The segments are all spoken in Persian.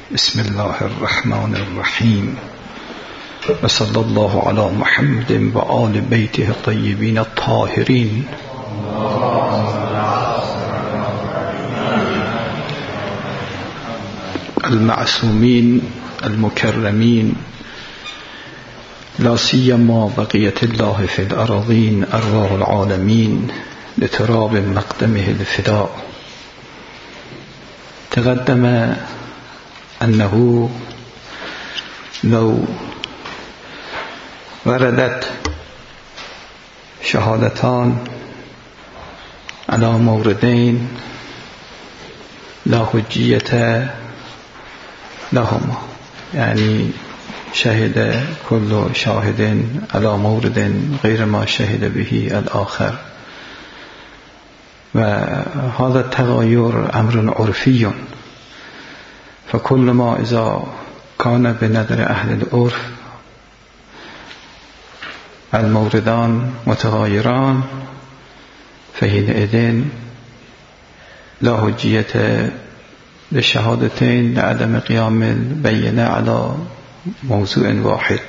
بسم الله الرحمن الرحیم و صلی الله علی محمد و آل بیته الطیبین الطاهرین. المعصومین المکرمین لا سیما بقیت الله فی الأراضین ارواح العالمین لتراب مقدمه الفداء. تقدم أنه لو وردت شهادتان على موردين لا حجية لهما، يعني شهد كل شاهد على مورد غير ما شهد به الآخر، وهذا التغاير أمر عرفي، فكل ما إذا كان بنظر أهل العرف الموردان متغايران فحينئذ لا حجية للشهادتين لعدم قيام البينة على موضوع واحد،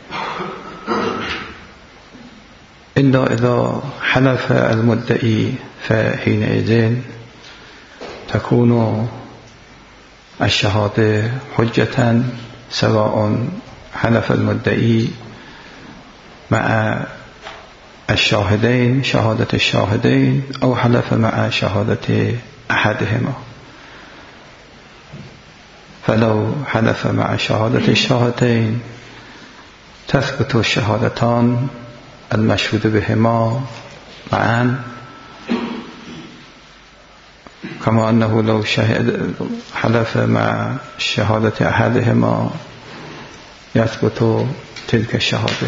إلا إذا حلف المدعي فحينئذ تكون الشهادة حجة، سواء حلف المدعي مع الشاهدين شهادة الشاهدين أو حلف مع شهادة أحدهما. فلو حلف مع شهادة الشاهدين تثبت الشهادتان المشهود بهما معا، كما أنه لو حلف مع شهادة أحدهما يثبت تلك الشهادة،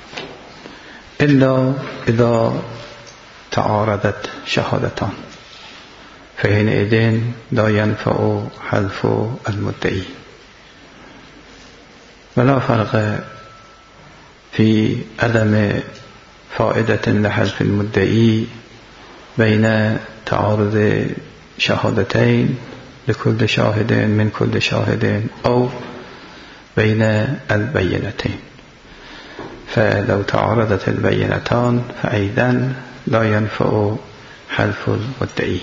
إلا إذا تعارضت شهادتان فحينئذ لا ينفع حلف المدعي. ولا فرق في عدم فائدة لحلف المدعي بين تعارض شهادتين لكل شاهد من كل شاهد أو بين البينتين. فلو تعارضت البينتان فأيضا لا ينفع حلف المدعي.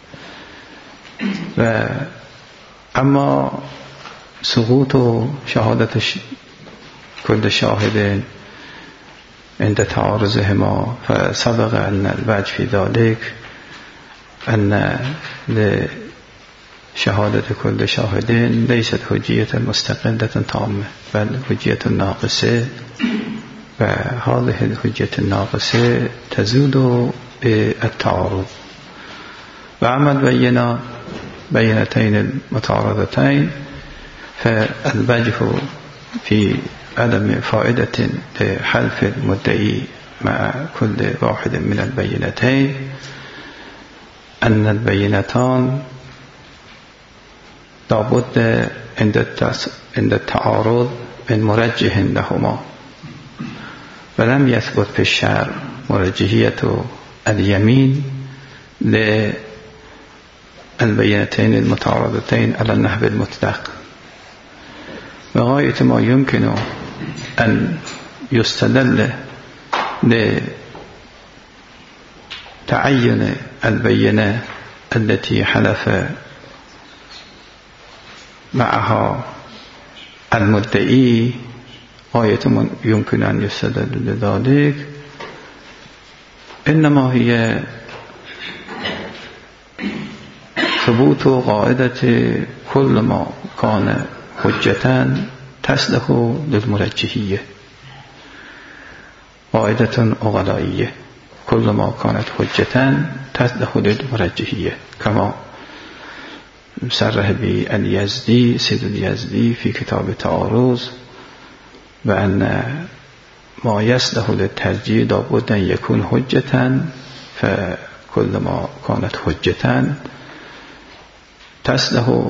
أما سقوط شهادة كل شاهد عند تعارضهما فسبق أن الوجه في ذلك أن لشهادة كل شاهد ليست حجية مستقلة تامة بل حجية ناقصة، وهذه الحجية الناقصة تزول بالتعارض. وأما البينتين المتعارضتين فالوجه في عدم فائدة لحلف المدعي مع كل واحد من البينتين أن البينتان لابد عند التعارض من مرجح لهما، ولم يثبت في الشرع مرجحية اليمين للبينتين المتعارضتين على النحو المطلق. وغاية ما يمكن أن يستدل لتعين البينة التي حلف معها المدعي، غاية ما يمكن أن يستدل لذلك إنما هي ثبوت قاعدة كل ما كان حجة تصلح للمرجحية، قاعدة أغلائية، كل ما كانت حجة تصلح للمرجحية، كما صرح باليزدي سيد اليزدي في كتاب التعارض، وأن ما يصلح للترجيح لابد أن يكون حجة، فكل ما كانت حجة تصلح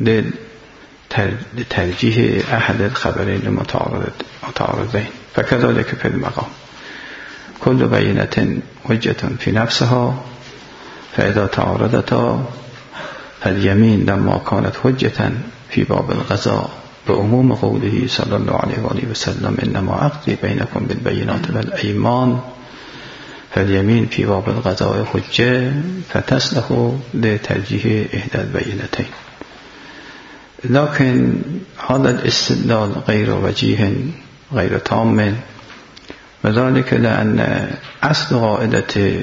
لترجيح أحد الخبرين المتعارضين. فكذلك في المقام كل بينة حجة في نفسها، فإذا تعارضتا فاليمين لما كانت حجة في باب القضاء بعموم قوله صلى الله عليه وآله وسلم انما اقضي بينكم بالبينات والأيمان، فاليمين في باب القضاء حجة فتصلح لترجيح إحدى البينتين. لكن هذا الاستدلال غير وجيه غير تام، وذلك لأن أصل قاعدة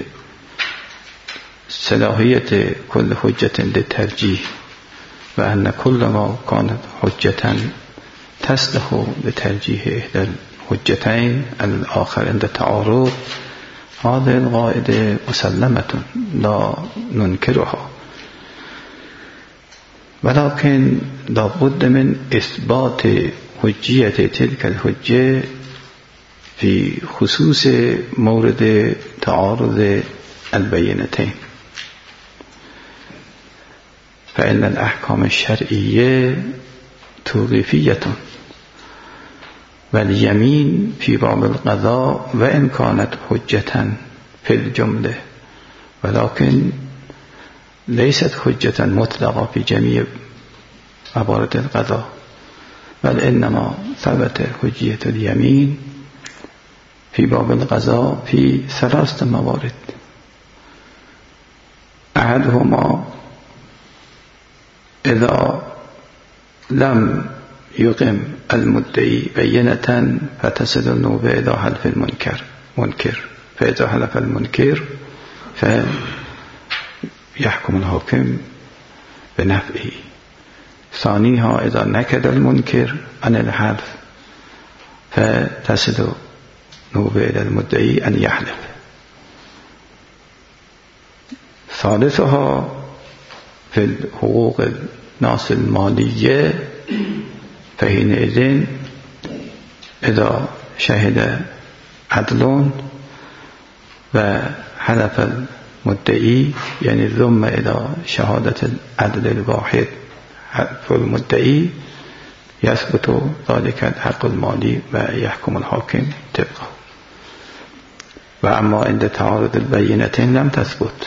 صلاحية كل حجة للترجيح، وأن كل ما كانت حجة تصلح لترجيح إحدى الحجتين الآخر عند تعارض، هذه القاعدة مسلمة لا ننكرها، ولكن لابد من إثبات حجية تلك الحجة في خصوص مورد تعارض البينتين. فإن الأحكام الشرعية توقيفية، واليمين في باب القضاء وإن كانت حجة في الجملة ولكن ليست حجة مطلقة في جميع موارد القضاء، بل إنما ثبت حجية اليمين في باب القضاء في 3 موارد. أحدهما إذا لم يقم المدعي بينة فتصل النوبة إلى حلف المنكر، فإذا حلف المنكر فيحكم الحاكم بنفعه. ثانيها إذا نكد المنكر عن الحلف فتصل نوبة إلى المدعي أن يحلف. ثالثها في الحقوق الناس المالية، فحينئذ إذا شهد عدل وحلف المدعي، يعني ضم إلى شهادة العدل الواحد فالمدعي، يثبت ذلك الحق المالي ويحكم الحاكم طبقه. وأما عند تعارض البينتين لم تثبت.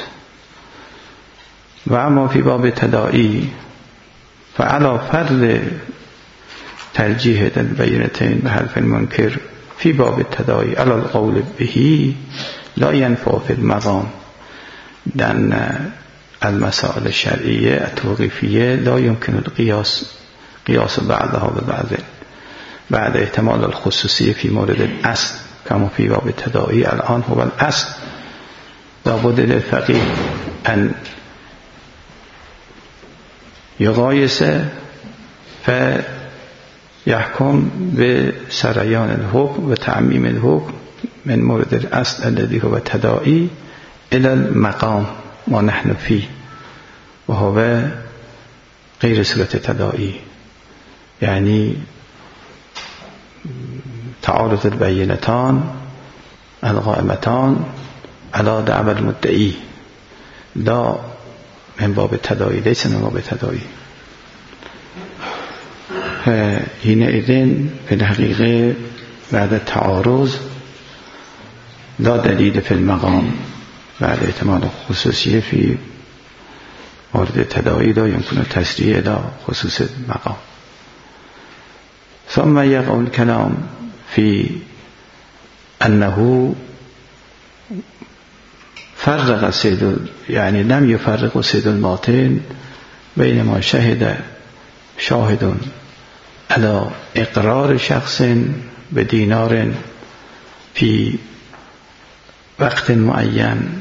وأما في باب التداعي فعلى فرض ترجيح البينتين بحلف المنكر في باب التداعي على القول به لا ينفع في المقام، لأن المسائل الشرعية التوقيفية لا يمكن قياس بعضها ببعض بعد احتمال الخصوصية في مورد الأصل، كما في باب التداعي الآن هو الأصل. لابد للفقيه أن يقايس فيحكم بسريان الحكم وتعميم الحكم من مورد الأصل الذي هو التداعي إلى المقام ما نحن فيه، وهو غير صورة التداعي، يعني تعارض البينتان القائمتان على دعوى المدعي، لا من باب التداعي، ليس من باب التداعي. حينئذ في الحقيقة بعد التعارض لا دليل في المقام، بعد احتمال الخصوصية في مورد التداعي لا يمكن التسريع إلى خصوص المقام. ثم يقع الكلام في أنه فرق يعني لم يفرق سيد الماطن بينما شهد شاهد على إقرار شخص بدينار في وقت معين،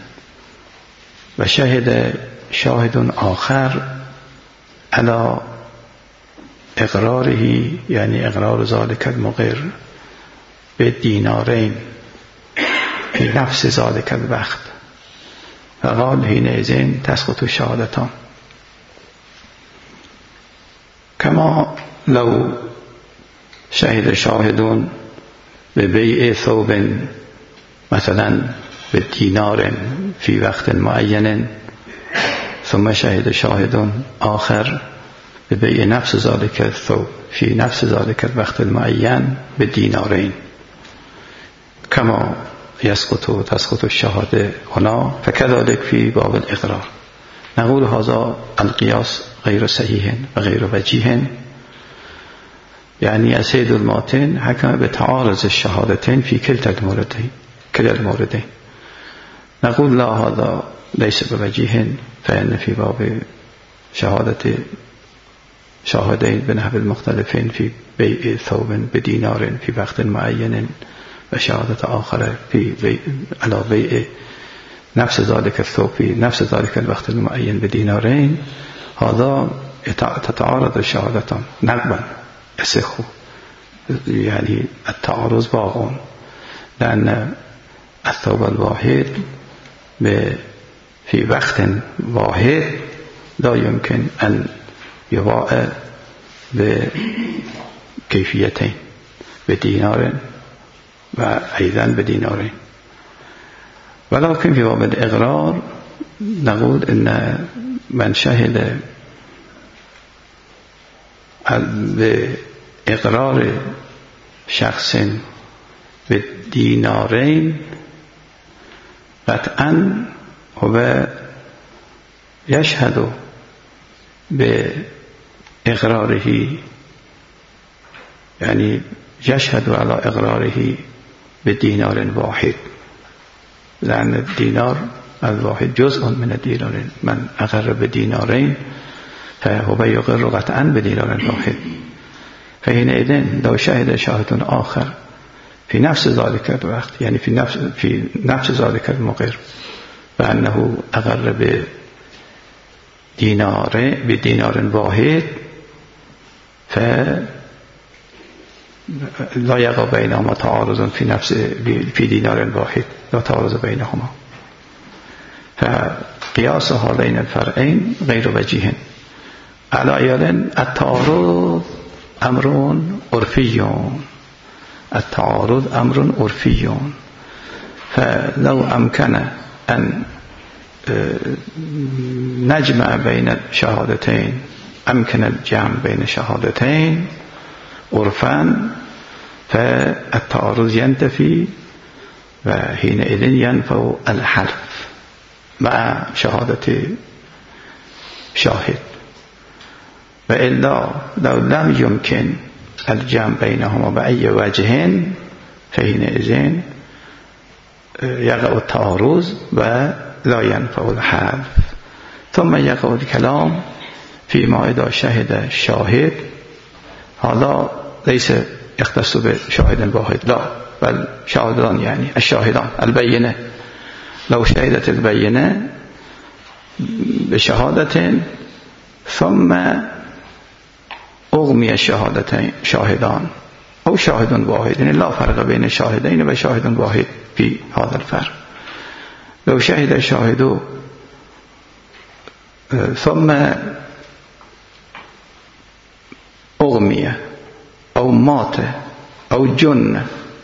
وشهد شاهد آخر على إقراره، يعني إقرار ذلك المقر بالدينارين في نفس ذلك الوقت، فقال حينئذ تسقط الشهادتان. كما لو شهد شاهد ببيع ثوب مثلا بالدينار في وقت معين، ثم شهد شاهد آخر ببيع نفس ذلك الثوب في نفس ذلك الوقت المعين بالدينارين، كما تسقط الشهادة هنا، فكذلك في باب الإقرار. نقول هذا القياس غير صحيح وغير وجيه، يعني السيد الماتن حكم بتعارض الشهادتين في كلتا الموردين. نقول لا، هذا ليس بوجيه، فإن في باب شهادة شاهدين بنحو المختلفين في بيع ثوب بدينار في وقت معين، وشهادة آخر على بيع نفس ذلك الثوب في نفس ذلك الوقت المعين بدينارين، هذا تتعارض الشهادتان نقبا يصح، يعني التعارض باق، لأن الثوب الواحد في وقت واحد لا يمكن أن يباع بكيفيتين، بدينار وأيضا بدينارين. ولكن في باب الإقرار نقول إن من شهد بإقرار شخص بالدينارين قطعا هو يشهد بإقراره، يعني يشهد على إقراره بدينار واحد، لأن الدينار الواحد جزء من الدينارين. من أقر بدينارين فهو يقر قطعا بدينار واحد. فحينئذ لو شهد شاهد آخر في نفس ذلك الوقت، يعني في نفس ذلك المقر، فأنه أقر بدينار واحد، فلا يقع بينهما تعارض في دينار واحد، لا تعارض بينهما. فقياس هذين الفرعين غير وجيه. على أيال التعارض أمر عرفي، التعارض أمر عرفي، فلو أمكن أن نجمع بين الشهادتين، أمكن الجمع بين الشهادتين عرفا، فالتعارض ينتفي، وحينئذ ينفع الحلف مع شهادة شاهد. وإلا لو لم يمكن الجمع بينهما بأي وجه، فحينئذ يقع التعارض ولا ينفع الحلف. ثم يقع الكلام فيما إذا شهد الشاهد، هذا ليس يختص بشاهد واحد، لا، بل شاهدان، يعني الشاهدان البينة. لو شهدت البينة بشهادة ثم أغمي شاهدان أو شاهد واحد، يعني لا فرق بين الشاهدين وشاهد واحد في هذا الفرق. لو شهد الشاهد ثم أغمي أو مات أو جن،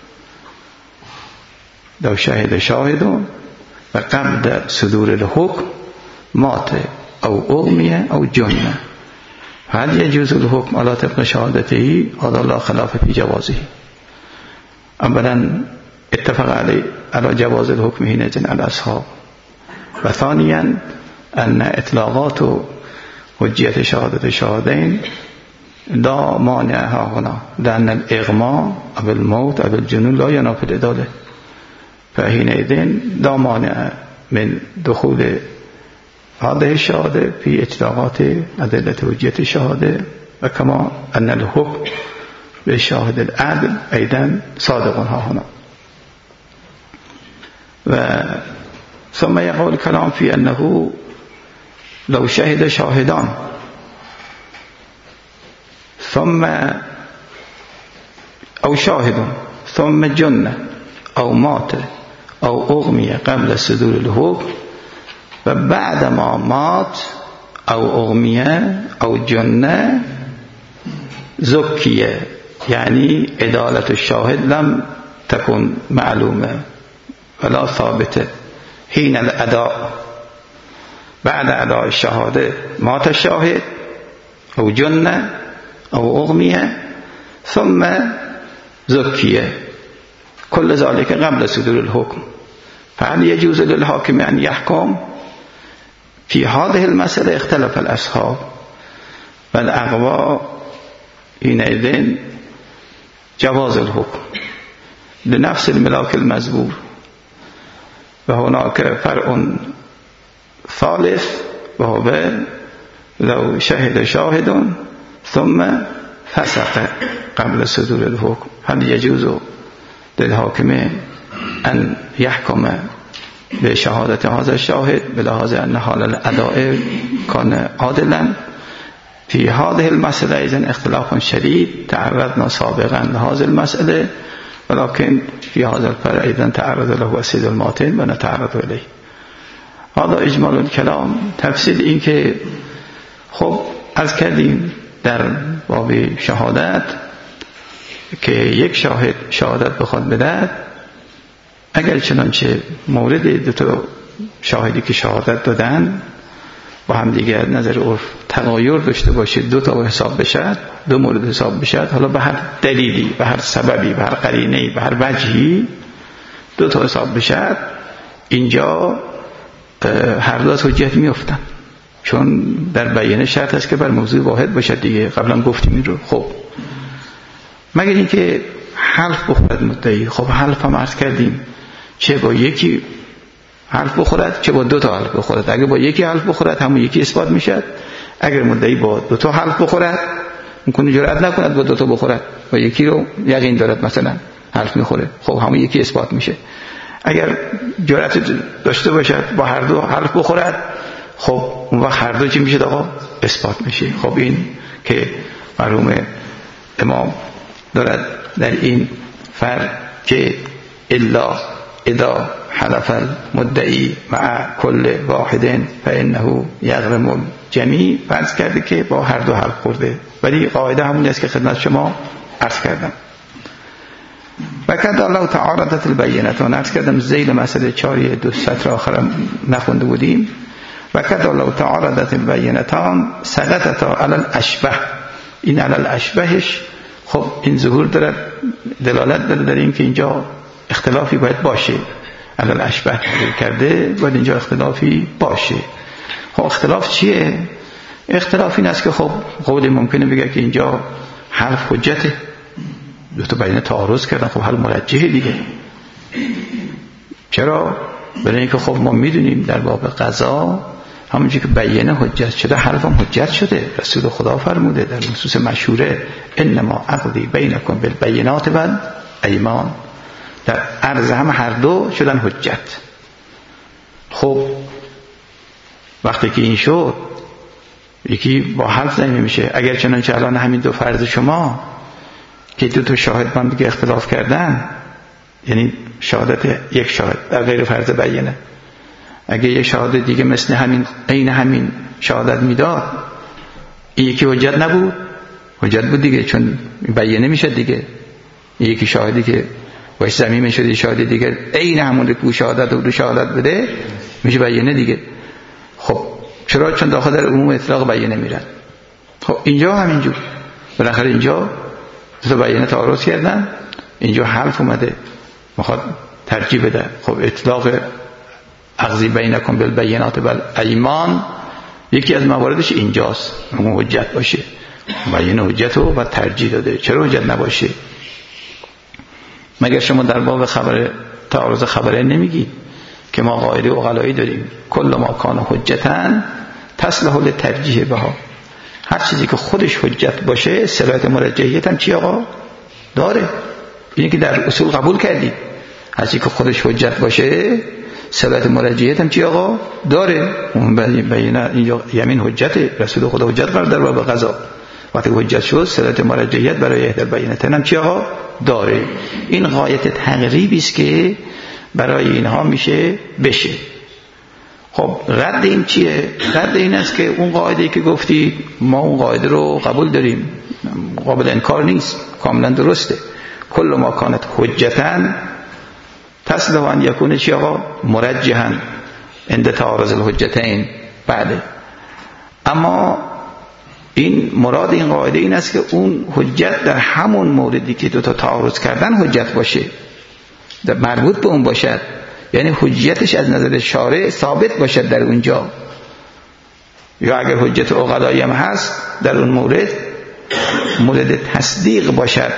لو شهد شاهد وقبل صدور الحكم مات أو أغمي أو جن، هل يجوز الحكم على طبق شهادته؟ هذا لا خلاف في جوازه. أولا اتفق على جواز الحكم حينئذ الأصحاب، وثانيا أن إطلاقات حجية شهادة الشاهدين لا مانعها هنا، لأن الإغماء أو الموت أو الجنون لا ينافي العدالة، فحينئذ لا مانع من دخول هذه الشهادة في إطلاقات أدلة حجية الشهادة، وكما أن الحكم بالشاهد العدل أيضا صادق هنا. ثم يقول الكلام في أنه لو شهد شاهدان ثم أو شاهد ثم جن أو مات أو أغمي قبل صدور الحكم، وبعدما مات أو أغمي أو جن زكية، يعني عدالة الشاهد لم تكن معلومة ولا ثابتة حين الأداء. بعد أداء الشهادة مات الشاهد أو جن أو أغمي ثم زكية، كل ذلك قبل صدور الحكم. فهل يجوز للحاكم أن يحكم؟ في هذه المسألة اختلف الأصحاب، والأقوى حينئذ جواز الحكم لنفس الملاك المزبور و هناك فرع ثالث و هو لو شهد شاهد ثم فسق قبل صدور الحكم هل يجوز للحاكم أن يحكم بشهادة هذا الشاهد بلحاظ أن حال الأداء كان عادلا. في هذه المسألة إذن اختلاف شديد تعرضنا سابقا لهذه المسألة، ولكن في هذا الفرع إذن تعرض له السيد الماتن و نتعرض إليه. هذا إجمال الكلام. تفصیل این که خب از کردیم در باب شهادت که یک شاهد شهادت بخواد بدهد، اگر چنانچه مورد دو تا شاهدی که شهادت دادن با هم دیگه از نظر عرف تغایر داشته باشه، دو تا حساب بشد، دو مورد حساب بشد، حالا به هر دلیلی، به هر سببی، به هر قرینه‌ای، به هر وجهی دو تا حساب بشد، اینجا هر دو از حجت میافتن، چون در بیانه شرط است که بر موضوع واحد باشد دیگه. قبلا گفتیم این رو. خب مگر اینکه حلف بخورد مدعی. خب حلف هم عرض کردیم چه با یکی حلف بخورد چه با دو تا حلف بخورد. اگر با یکی حلف بخورد همون یکی اثبات میشد. اگر مدعی با دو تا حلف بخورد میکنه جرأت نکند با دو تا بخورد، با یکی رو یقین دارد مثلا حلف میخوره، خب همون یکی اثبات میشه. اگر جرأت داشته باشد با هر دو حلف بخورد، خب اون وقت هر دو چی میشه آقا؟ اثبات میشه. خب این که مرحوم امام دارد در این فرق که الا اذا حلف المدعی مع کل واحد فانه یغرم الجمیع فرض کرده که با هر دو حلف خورده، ولی قاعده همون است که خدمت شما عرض کردم. و کذا لو تعارضت البینتان، عرض کردم ذیل مسئله 4 دو سطر آخرم نخونده بودیم. و کذا لو تعارضت البینتان سقطتا علی الاشبه. این علی الاشبهش خب این ظهور دارد، دلالت داره در این که اینجا اختلافی باید باشه. علی الاشبه کرده باید اینجا اختلافی باشه. خب اختلاف چیه؟ اختلاف این است که خب قول ممکنه بگه که اینجا حرف حجته، دو تا بیانه تعارض کردن، خب حل مرجحه دیگه. چرا؟ برای اینکه خب ما میدونیم در باب قضا همونجوری که بیانه حجت شده حرف هم حجت شده. رسول خدا فرموده در نصوص مشهوره انما عقدی بینکم بالبینات و ایمان، در عرض هم هر دو شدن حجت. خب وقتی که این شد یکی با حرف زنی میشه. اگر چنانچه الان همین دو فرض شما که دو تا شاهد با هم دیگه اختلاف کردن، یعنی شهادت یک شاهد در غیر فرض بیانه، اگه یک شهادت دیگه مثل همین عین همین شهادت میداد، این یکی حجت نبود؟ حجت بود دیگه، چون بیانه میشه دیگه. یکی شاهدی که باش زمین شده شاهد دیگه عین همون که شهادت رو شهادت بده میشه بیانه دیگه. خب چرا؟ چون داخل در عموم اطلاق بیانه میرن. خب اینجا همینجور بالاخره اینجا دو تا بیانه تعارض کردن، اینجا حلف اومده میخواد ترجیح بده. خب اطلاق اخذی بینکم بالبینات و ایمان یکی از مواردش اینجاست، اون حجت باشه. بیانه حجت رو و ترجیح داده، چرا حجت نباشه؟ مگر شما در باب خبر تعارض خبره نمیگی که ما قاعده عقلایی داریم کل ما کان حجتن تصلح للترجیح بها، هر چیزی که خودش حجت باشه صلاحیت مرجحیت هم چی آقا داره. اینی که در اصول قبول کردید، هر چیزی که خودش حجت باشه صلاحیت مرجحیت هم چی آقا داره. اون بیانه اینجا یمین حجته، رسول خدا حجت قرار در باب قضا، وقتی حجت شد صلاحیت مرجحیت برای احد البینتین هم چی آقا داره. این غایت تقریبی است که برای اینها میشه بشه. خب رد این چیه؟ رد این است که اون قاعده‌ای که گفتید ما اون قاعده رو قبول داریم، قابل انکار نیست، کاملا درسته. کل ما کانت حجتن تصلح ان یکون چی آقا مرجحا عند تعارض الحجتین. بله، اما این مراد این قاعده این است که اون حجت در همون موردی که دو تا تعارض کردن حجت باشه، در مربوط به اون باشد، یعنی حجتش از نظر شارع ثابت باشد در اونجا. یا اگر حجت عقلایی هم هست در اون مورد تصدیق باشد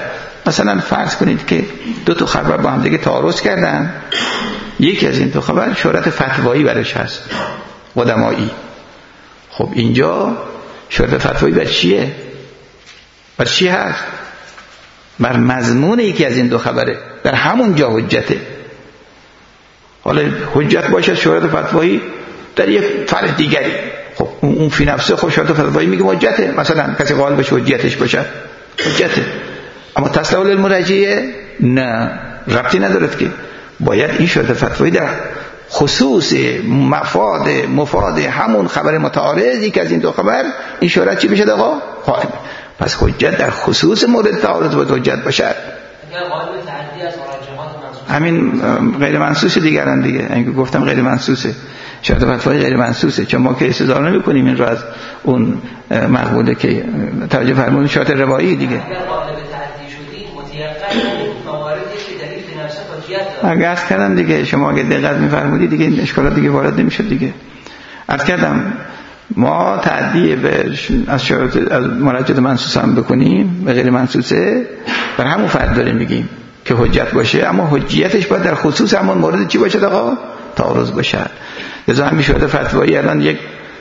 مثلا فرض کنید که دو تا خبر با هم دیگه تعارض کردن، یکی از این دو خبر شهرت فتوایی برش هست، قدمایی. خب اینجا شهرت فتوایی بر چیه؟ بر چی هست؟ بر مضمون یکی از این دو خبره، در همون جا حجته. حالا حجت باشه شهرت فتوایی در یک فرد دیگری، خب اون فی نفسه خب شهرت فتوایی میگه حجته، مثلا کسی قائل بشه حجتش باشه حجته. اما تصلح للمرجعه نه، ربطی ندارد که باید این شهرت فتوایی در خصوص مفاد همون خبر متعارضی که از این دو خبر این شهرت چی بشه آقا؟ قائم. پس حجت در خصوص مورد تعارض باید حجت باشد. اگر قائل به تعدی از مرجحات منصوص همین غیر منصوص دیگران دیگه، اینکه گفتم غیر منصوصه، شهرت فتوایی غیر منصوصه، چون ما که استدلال نمی‌کنیم این رو از اون مقوله که توجه فرمودید شهرت روایی دیگه. اگر قائل به تعدی شدید متيقن مواردی که دلیل به نفس حجت داره. اگه عرض کردم دیگه، شما اگه دقت می‌فرمودید دیگه این اشکالات دیگه وارد نمی‌شد دیگه. عرض کردم ما تعدی از شهرت از مرجعات منصوص هم بکنیم به غیر منصوصه، بر همون فرد داریم میگیم که حجت باشه، اما حجیتش باید در خصوص همون مورد چی باشه آقا؟ تعارض باشه. لذا همین شهرت فتوایی الان یک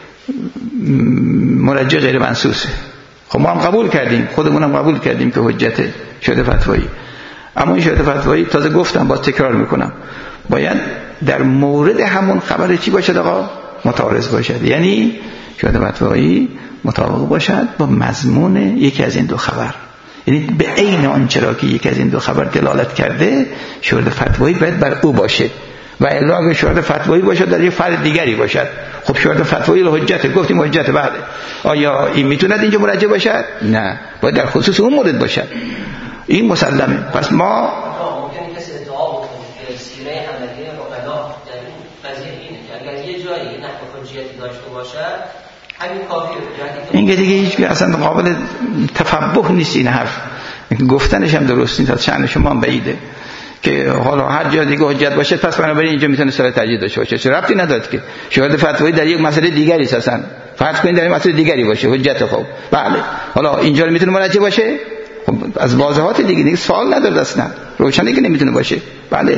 مرجع غیر منصوصه. خب ما هم قبول کردیم، خودمون هم قبول کردیم که حجته شهرت فتوایی، اما این شهرت فتوایی تازه گفتم باز تکرار میکنم باید در مورد همون خبر چی باشه آقا؟ متعارض باشد. یعنی شهرت فتوایی مطابق باشد با مضمون یکی از این دو خبر، یعنی به عین آنچه را که یکی از این دو خبر دلالت کرده شهرت فتوایی باید بر او باشه، و الا اگه شهرت فتوایی باشد در یک فرد دیگری باشد، خب شهرت فتوایی حجته، گفتیم حجته، بعد آیا این میتوند اینجا مرجع باشد؟ نه، باید در خصوص اون مورد باشد، این مسلمه. پس ما ممکنه کسی ادعا بکنه که سیره عملی عقلا در این قضیه اینه که اگر یه جایی نحو حجیتی داشته باشد همین کافیه. این که دیگه هیچ اصلا قابل تفبه نیست این حرف، گفتنش هم درست نیست، از شأن شما هم بعیده که حالا هر جا دیگه حجت باشه پس بنابراین اینجا میتونه صلاح ترجیح داشته باشه. چه ربطی نداره که شهرت فتوایی در یک مسئله دیگری اساسا فرض کنید در یک مسئله دیگری باشه حجت. خب بله حالا اینجا میتونه مرجع باشه، خب از واضحات دیگه سوال نداره اصلا، روشنه که نمیتونه باشه. بله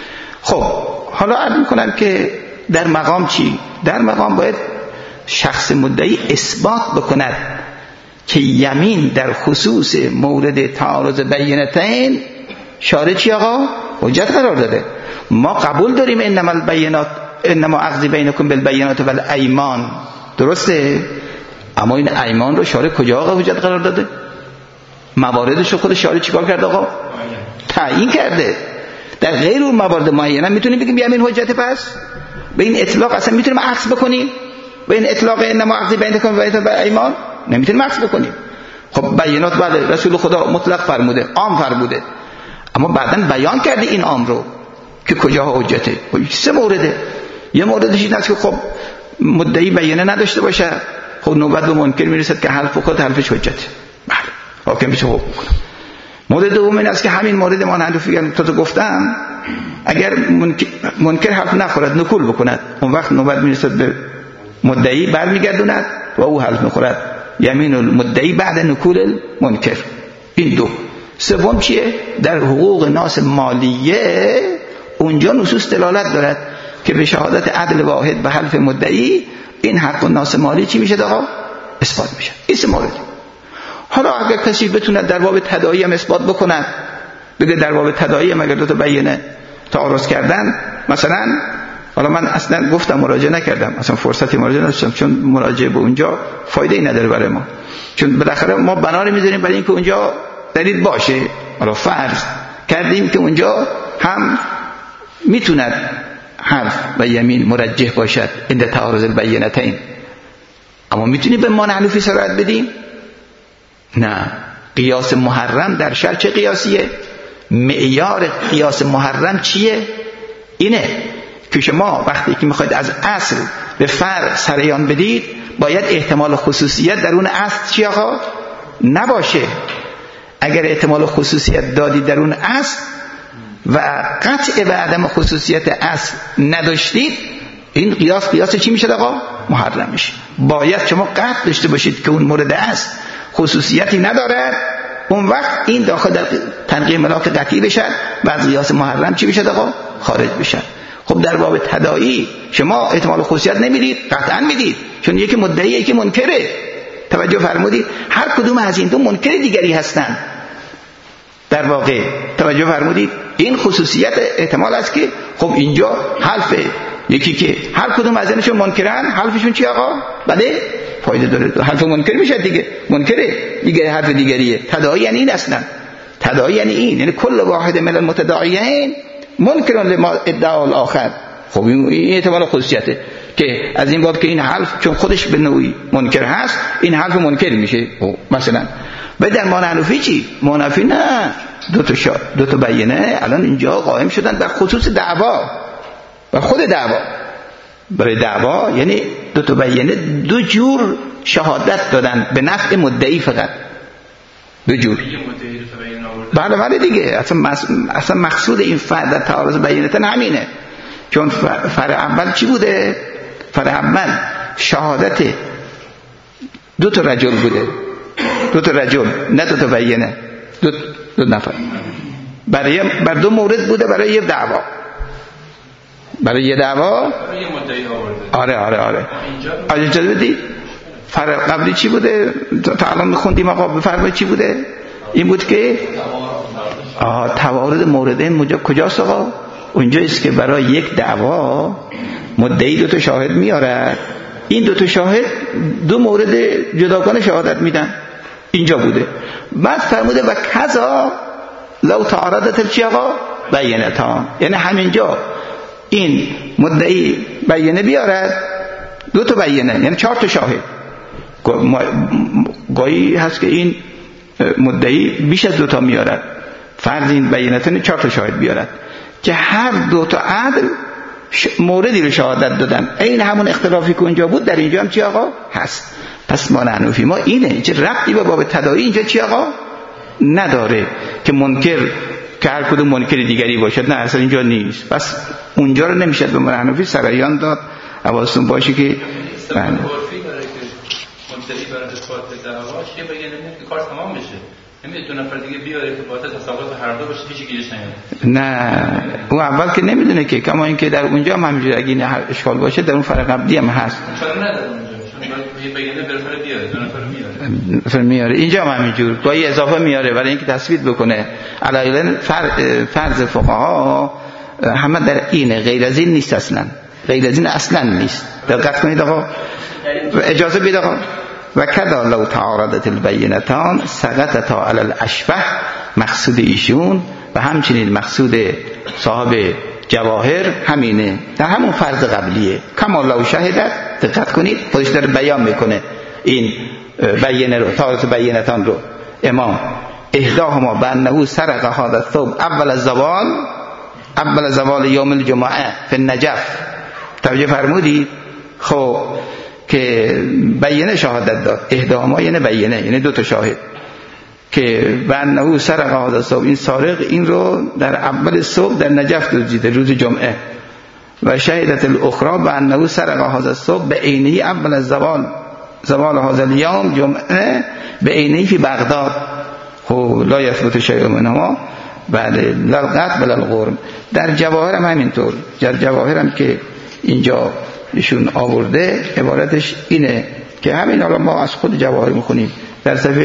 خب حالا عرض میکنم که در مقام چی؟ در مقام باید شخص مدعی اثبات بکند که یمین در خصوص مورد تعارض بینتین شارع چی آقا؟ حجت قرار داده. ما قبول داریم انما عقد بینکم بالبینات والایمان، درسته؟ اما این ایمان رو شارع کجا آقا حجت قرار داده؟ مواردش رو خود شارع چیکار کرده آقا؟ تعیین کرده. در غیر اون موارد معینه میتونیم بگیم یمین حجت؟ پس به این اطلاق اصلا میتونیم عکس بکنیم؟ به این اطلاق انما عقد بینکم بالبینات والایمان نمیتونیم عکس بکنیم. خب بینات بله رسول خدا مطلق فرموده، عام فرموده، اما بعداً بیان کرده این عام رو که کجا حجته. سه مورده. یه موردش این است که خب مدعی بیانه نداشته باشه، خب نوبت به منکر میرسد که حلف خود حلفش حجته، بله حاکم میشه حکم کنه. مورد دوم این است که همین مورد ما حنفیان تو گفتم، اگر منکر حلف نخورد نکول بکند، اون وقت نوبت میرسد به مدعی برمیگردوند و او حلف میخورد، یمین المدعی بعد نکول المنکر. این دو. سوم چیه؟ در حقوق ناس مالیه اونجا نصوص دلالت دارد که به شهادت عدل واحد به حلف مدعی این حق ناس مالی چی میشه آقا؟ اثبات میشه. این سه مورد. حالا اگر کسی بتونه در باب تداعی هم اثبات بکند، بگه در باب تداعی هم اگر دو تا بیانه تعارض کردن، مثلا حالا من اصلا گفتم مراجعه نکردم، اصلا فرصتی مراجعه نداشتم، چون مراجعه به اونجا فایده ای نداره برای ما، چون بالاخره ما بنا رو میذاریم برای اینکه اونجا دلیل باشه. حالا فرض کردیم که اونجا هم میتوند حلف و یمین مرجح باشد عند تعارض البینتین، اما میتونیم به مانع حلفی صراحت بدیم؟ نه. قیاس محرم در شرع چه قیاسیه؟ معیار قیاس محرم چیه؟ اینه که شما وقتی که میخواید از اصل به فرع سریان بدید باید احتمال خصوصیت در اون اصل چی آقا؟ نباشه. اگر احتمال خصوصیت دادید در اون اصل و قطع به عدم خصوصیت اصل نداشتید، این قیاس چی میشه آقا؟ محرم میشه. باید شما قطع داشته باشید که اون مورد اصل خصوصیتی ندارد، اون وقت این داخل در تنقیه ملاک قطعی بشن و از قیاس محرم چی بشه آقا؟ خارج بشن. خب در باب تداعی شما احتمال خصوصیت نمیدید؟ قطعا میدید، چون یکی مدعی یکی منکره. توجه فرمودید؟ هر کدوم از این دو منکر دیگری هستند در واقع. توجه فرمودید؟ این خصوصیت احتمال است که خب اینجا حلف یکی که هر کدوم از اینشون منکرن، حلفشون چی آقا؟ بله فایده داره، حلف منکر میشه دیگه، منکره دیگه، حرف دیگریه. تداعی یعنی این اصلا، تداعی یعنی این، یعنی کل واحد من المتداعیین منکر لما ادعا الاخر. خب این احتمال خصوصیته که از این باب که این حلف چون خودش به نوعی منکر هست، این حلف منکر میشه. مثلا و در مانعفی چی؟ مانعفی نه، دو تا بیانه الان اینجا قائم شدن در خصوص دعوا و خود دعوا. برای دعوا یعنی دو تا بیانه دو جور شهادت دادن به نفع مدعی، فقط دو جور. بله دیگه، اصلا مقصود این فرع در تعارض بیانتن همینه. چون فرع اول چی بوده؟ فرع اول شهادت دو تا رجل بوده، دو تا رجل، نه دو تا بیانه، دو نفر. بر دو مورد بوده، برای یه دعوا، برای یه دعوا، برای یه مدعی آورده. آره اینجا بدید فرع قبلی چی بوده؟ تا الان میخوندیم آقا بفرمایید چی بوده؟ این بود که توارد موردین کجاست آقا؟ اونجاییست که برای یک دعوا مدعی دو تا شاهد میاره، این دو تا شاهد دو مورد جداگانه شهادت میدن، اینجا بوده. بعد فرموده و کذا لو تعارضت چی آقا؟ بیانتان، یعنی همینجا این مدعی بیانه بیارد، دو تا بیانه یعنی 4 تا شاهد. گاهی هست که این مدعی بیش از 2 تا میارد، فرض این بیانتان 4 تا شاهد بیارد که هر 2 تا عدل موردی رو شهادت دادن. این همون اختلافی که اونجا بود در اینجا هم چی آقا؟ هست. پس ما نحنفی ما اینه، چه ربطی به باب تداعی اینجا چی آقا؟ نداره که منکر که هر کدوم منکر دیگری باشد، نه اصلا اینجا نیست. پس اونجا رو نمیشد به نحنفی سرایان داد. حواستون باشه که بله منتهی برای اثبات دعواش یه بگه که کار تمام بشه، نمیشه 2 نفر دیگه بیاره که باعث تصادف هر دو بشه، هیچ گیرش نیاد. نه اون اول که نمیدونه که، کما اینکه در اونجا هم همینجوری اگه این اشکال باشه در اون فرق قبلی هم هست. چرا نداره اونجا؟ چون یه بگه بالاخره بیاره 2 نفر میاره اینجا هم همینجور گاهی اضافه میاره برای اینکه تثبیت بکنه. علاوه فرض فقها همه در اینه، غیر از این نیست، اصلا غیر از این اصلا نیست. دقت کنید آقا، اجازه بدید آقا. و کذا لو تعارضت البینتان سقطتا علی الاشبه، مقصود ایشون و همچنین مقصود صاحب جواهر همینه، در همون فرض قبلیه. کما لو شهدت، دقت کنید خودش داره بیان میکنه این بیانه رو، تعارض بینتان رو. امام احداهما بانه سرق هذا الثوب اول زوال یوم الجمعه فی النجف. توجه فرمودید؟ خب که بیانه شهادت داد، احداهما یعنی بیانه، یعنی 2 تا شاهد که بانه سرق هذا الثوب، این سارق این رو در اول صبح در نجف دزدیده، روز جمعه. و شهادت الاخرى بانه سرق هذا الثوب بعینه اول زوال هذا اليوم جمعه بعینه فی بغداد. خب لا یثبت شیء منهما بعد لغت بل الغرم. در جواهر هم همینطور، در جواهر هم که اینجا ایشون آورده عبارتش اینه که همین الان ما از خود جواهر میخونیم در صفحه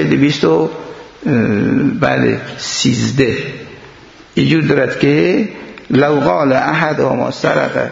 213 اینجور دارد که لو قال احدهما سرق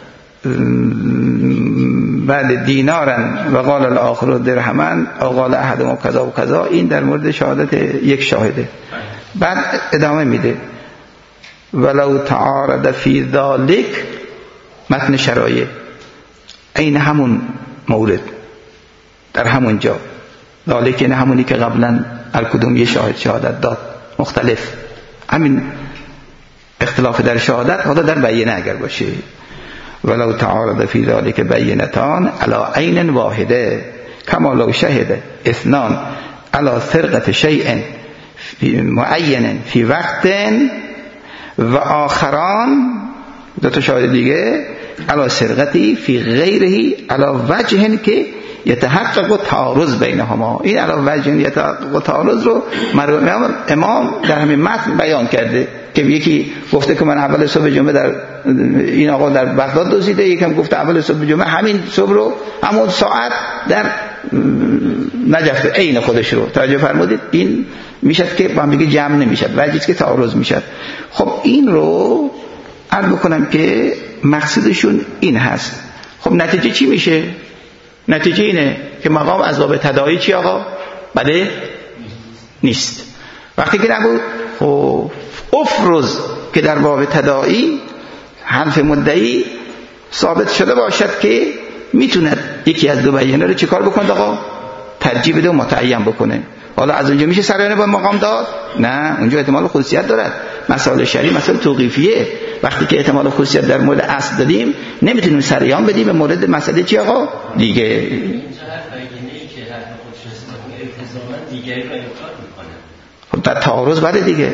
بعد دینارا و قال الاخر درهما او قال احدهما کذا و کذا، این در مورد شهادت یک شاهده. بعد ادامه میده ولو تعارض فی ذلک، متن شرایع این همون مورد در همون جا، ذلک این همونی که قبلا هر کدوم یه شاهد شهادت داد، مختلف همین اختلاف در شهادت حالا در بیانه اگر باشه. ولو تعارض فی ذلک بینتان علی عین واحده کما لو شهد اثنان علی سرقة شیء معین فی وقت و آخران، 2 تا شاهد دیگه علی سرقتی فی غیره علی وجه که یتحقق تعارض بینهما. این علاوه وجه یتحقق تعارض رو امام در همین متن بیان کرده که یکی گفته که من اول صبح جمعه در این آقا در بغداد دزدیده، یکم گفته اول صبح جمعه همین صبح رو همون ساعت در نجف عین خودش رو. توجه فرمودید؟ این میشد که با هم دیگه جمع نمیشد، وجهی که تعارض میشد. خب این رو عرض بکنم که مقصودشون این هست. خب نتیجه چی میشه؟ نتیجه اینه که مقام از باب تداعی چی آقا؟ بله نیست. وقتی که نبود خب افرض که در باب تداعی حرف مدعی ثابت شده باشد که میتوند یکی از دو بیانه رو چیکار بکنه آقا؟ ترجیح بده و متعین بکنه. حالا از اونجا میشه سرایانه با مقام داد؟ نه، اونجا احتمال خصوصیت دارد. مسائل شرعی مسائل توقیفیه. وقتی که احتمال خصوصیت در مورد اصل دادیم نمیتونیم سرایان بدیم به مورد مسئله چی آقا؟ دیگه اینجا هر بیانه‌ای که حرف خودش استفاده التزاما دیگری رو انکار میکنه. خب در تعارض بده دیگه.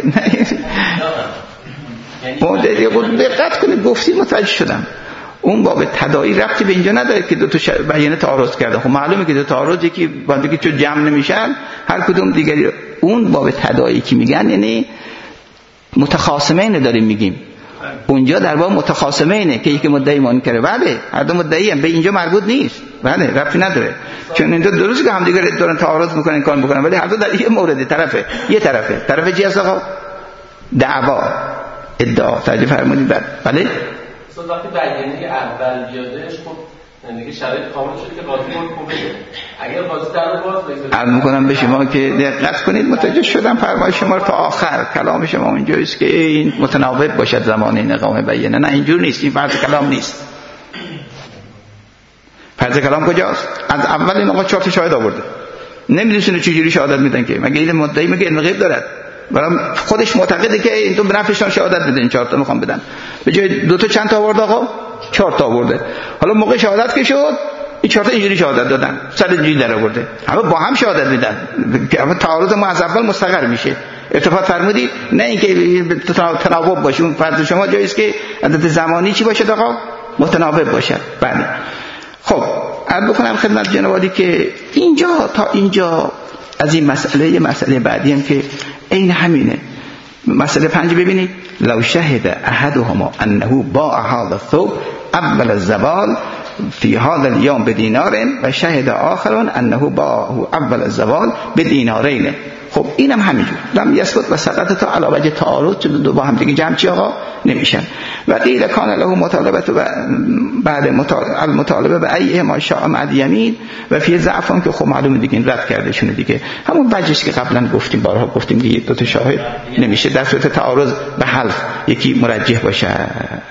یعنی دقت کنید گفتید متوجه شدم. اون باب تداعی ربطی به اینجا نداره که دو تا بیانه تعارض کرده. خب معلومه که دو تا تعارض یکی با دیگه چون جمع نمیشن هر کدوم دیگری. اون باب تداعی که میگن یعنی متخاصمین داریم میگیم. اونجا در باب متخاصمینه که یکی مدعی منکره. بله هر دو مدعی هم به اینجا مربوط نیست. بله ربطی نداره. چون اینجا درسته که همدیگه دارن تعارض میکنن کار میکنن ولی هر دو در یه مورد طرف چی هست آقا؟ دعوا ادعا. توجه فرمودید؟ بله وقتی بیانیه اول بیادش خب دیگه شرایط کامل شد که قاضی حکم بده. اگر قاضی در باز بگذاره عرض می‌کنم به شما که دقت کنید متوجه شدم فرمایش شما رو تا آخر کلام شما اونجاست که این متناوب باشد زمان این اقامه بیانیه. نه اینجور نیست، این فرض کلام نیست. فرض کلام کجاست؟ از اول این آقا 4 تا شاهد آورده، نمی‌دونه چجوری شهادت میدن که مگه این مدعی میگه علم غیب دارد، برام خودش معتقده که این تو به نفعشون شهادت بدن. 4 تا میخوام بدن، به جای 2 تا چند تا آورد آقا؟ 4 تا آورده. حالا موقع شهادت که شد این 4 تا اینجوری شهادت دادن، سر اینجوری در آورده، همه با هم شهادت میدن که همه تعارض ما از اول مستقر میشه. ارتفاع فرمودید؟ نه اینکه تناوب باشه. اون فرض شما جاییست که عدد زمانی چی باشه آقا؟ متناوب باشه. بله خب عرض بکنم خدمت جناب عالی که اینجا تا اینجا از این مسئله بعدی هم که این همینه. مسئله 5 ببینید. لو شهد احدهما انه باع هذا الثوب اول الزوال في هذا اليوم بدینار و شهد آخرون انه باعه اول الزوال بدینارین. خب اینم همینجور لم یثبت و سقط تا علی وجه تعارض، چون دو با هم دیگه جمع چی آقا نمیشن. و قیل کان له مطالبه و بعد المطالبه به ایه ما شاء مع یمین و فی ضعفان که خب معلومه دیگه این رد کرده شونه دیگه. همون وجهش که قبلا گفتیم، بارها گفتیم دیگه 2 تا شاهد نمیشه در صورت تعارض به حلف یکی مرجح باشه. قبلیه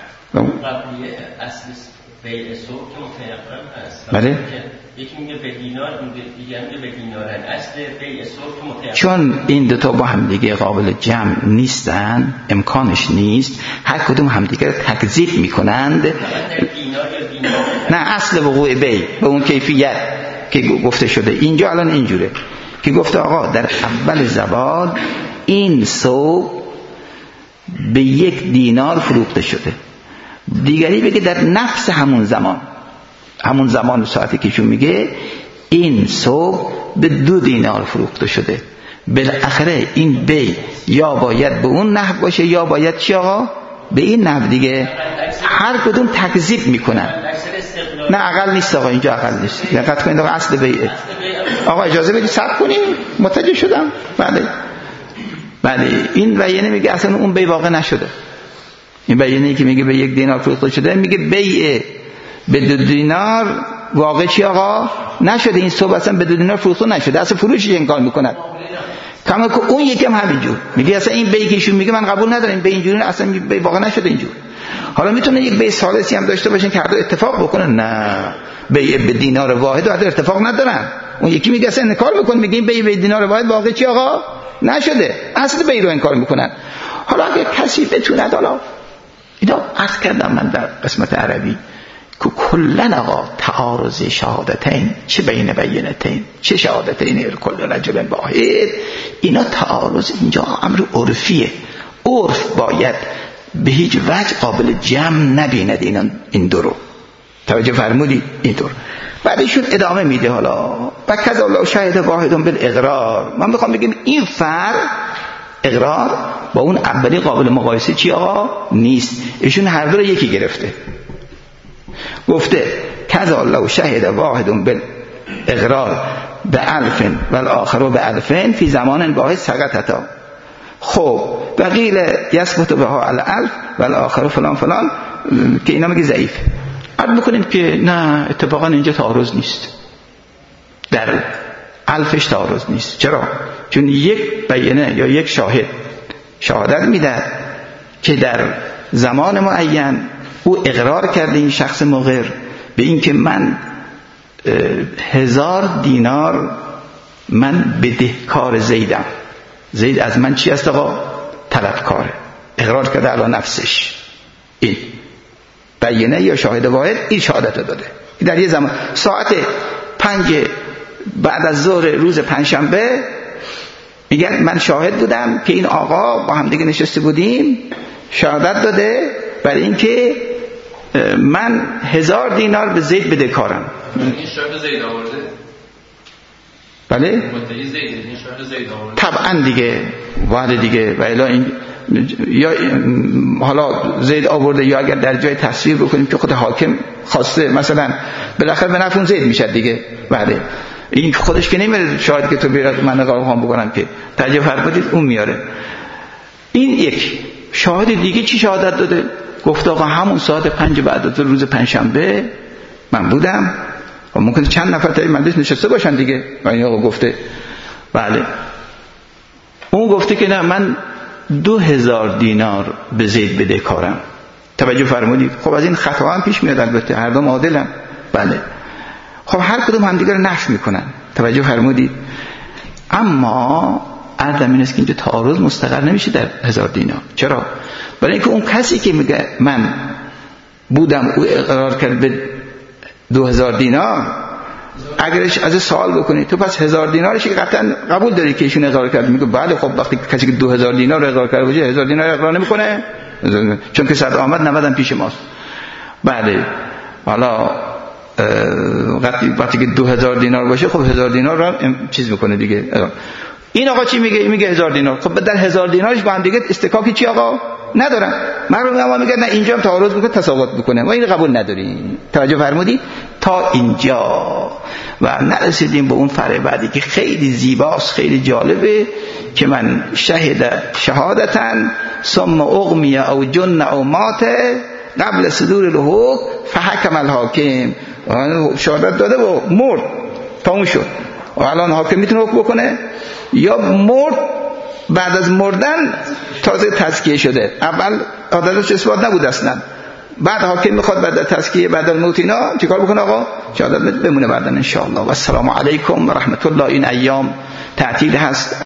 اصل بیع سوق که متیقن هست. بله یکی میگه به دینار، دیگه میگه به دینارن. اصل بیع سوق که متیقن، چون این 2 تا با هم دیگه قابل جمع نیستن، امکانش نیست، هر کدوم همدیگه رو تکذیب میکنند. نه اصل وقوع بیع به اون کیفیت که گفته شده اینجا الان اینجوره که گفته آقا در اول زوال این سوق به 1 دینار فروخته شده. دیگری بگه در نفس همون زمان ساعتی که چون میگه این سوق به 2 دینار فروخته شده. بالاخره این بی یا باید به اون نحو باشه یا باید چی آقا؟ به این نحو دیگه. هر کدوم تکذیب میکنن. نه عقل نیست آقا، اینجا عقل نیست. دقت کنید آقا اصل بیعه. آقا اجازه بدید صبر کنیم. متوجه شدم؟ بله این بیانیه میگه اصلا اون بی واقع نشده. این بیانیه که میگه به 1 دینار فروخته شده میگه بیع به 2 دینار واقع چی آقا نشده. این صبح اصلا به 2 دینار فروخته نشده، اصلا فروشش انکار میکند. کما که اون یکم همینجور میگه اصلا این بیعی که ایشون میگه من قبول ندارم، به اینجوری اصلا بیع واقع نشده اینجور. حالا میتونه یک بیع ثالثی هم داشته باشن که هر دو اتفاق بکنن. نه بیع به دینار واحد و هر دو اتفاق ندارن. اون یکی میگه اصلا انکار میکنه، میگه این بیع به دینار واحد واقع چی آقا نشده، اصل بیع رو انکار میکنن. حالا اگه کسی بتونه، حالا اینا عرض کردم من در قسمت عربی که کلن آقا تعارض شهادتین چه بین بینتین چه شهادتین کل رجل واحد، اینا تعارض اینجا امر عرفیه. عرف باید به هیچ وجه قابل جمع نبیند این دو رو. توجه فرمودید؟ اینطور بعدشون ادامه میده حالا و کذا الله شهد واحد بالاقرار. من میخوام بگم این فرق اقرار با اون اولی قابل مقایسه چی آقا نیست. ایشون هر دو رو یکی گرفته، گفته کذا الله شهد واحد بالاقرار بألف والآخر بألفین فی زمان واحد سقطتا. خب وقیل یثبت بها الالف والآخر فلان فلان که اینا میگه ضعیف. عرض بکنیم که نه اتفاقا اینجا تعارض نیست، در الفش تعارض نیست. چرا؟ چون یک بیانه یا یک شاهد شهادت میده که در زمان معین او اقرار کرده، این شخص مقر، به این که من 1000 دینار من بدهکار زیدم، زید از من چی است آقا؟ طلبکاره. اقرار کرده علی نفسش. این بیانه یا شاهد واحد این شهادت داده. در یه زمان ساعت 5 بعد از ظهر روز پنجشنبه میگن من شاهد بودم که این آقا با هم دیگه نشسته بودیم، شهادت داده برای اینکه من 1000 دینار به زید بدهکارم. این شاهد زید آورده؟ بله؟ مدعی زید، این شاهد زید آورده؟ طبعا دیگه واحد دیگه. و الا این یا حالا زید آورده یا اگر در جای تصویر بکنیم که خود حاکم خواسته مثلا بالاخره به نفع اون زید میشه دیگه. بله این خودش که نمیره شاهد که تو بیاد من نگاه خواهم بکنم که ترجمه فرمودید اون میاره. این یک شاهد دیگه چی شهادت داده؟ گفت آقا همون ساعت 5 بعد از روز پنجشنبه من بودم. و ممکنه چند نفر تا این مجلس نشسته باشن دیگه. و این آقا گفته بله. اون گفته که نه من 2000 دینار به زید بدهکارم. توجه فرمودید؟ خب از این خطا هم پیش میاد، البته هر دو عادلن. بله خب هر کدوم هم دیگه رو نفی میکنن. توجه فرمودید؟ اما عدم این است که اینجا تعارض مستقر نمیشه در 1000 دینار. چرا؟ برای اینکه اون کسی که میگه من بودم او اقرار کرد به 2000 دینار، اگرش از سوال بکنی تو پس 1000 دینارش که قطعا قبول داری که ایشون اقرار کرد، میگه بله خب وقتی کسی که 2000 دینار رو اقرار کرده باشه 1000 دینار اقرار نمیکنه چون که صد آمد 90 هم پیش ماست. بله حالا وقتی که 2000 دینار باشه خب 1000 دینار رو چیز میکنه دیگه. این آقا چی میگه؟ میگه 1000 دینار. خب در 1000 دینارش با هم دیگه استکاکی چی آقا ندارن. مردم میگه نه اینجا هم تعارض میکنه تساوات میکنه. ما این قبول نداریم. توجه فرمودید؟ تا اینجا و نرسیدیم به اون فرع بعدی که خیلی زیباست، خیلی جالبه که من شهادتاً ثم اغمی او جن او مات قبل صدور الحکم فحکم الحاکم. شهادت داده و مرد تموم شد. و الان حاکم میتونه حکم بکنه یا مرد بعد از مردن تازه تزکیه شده، اول عدالتش اثبات نبود اصلا، بعد حاکم میخواد بعد تزکیه بعد الموت اینا چیکار بکنه آقا؟ شهادت بمونه بعدن ان شاء الله. و السلام علیکم و رحمت الله. این ایام تعطیل هست.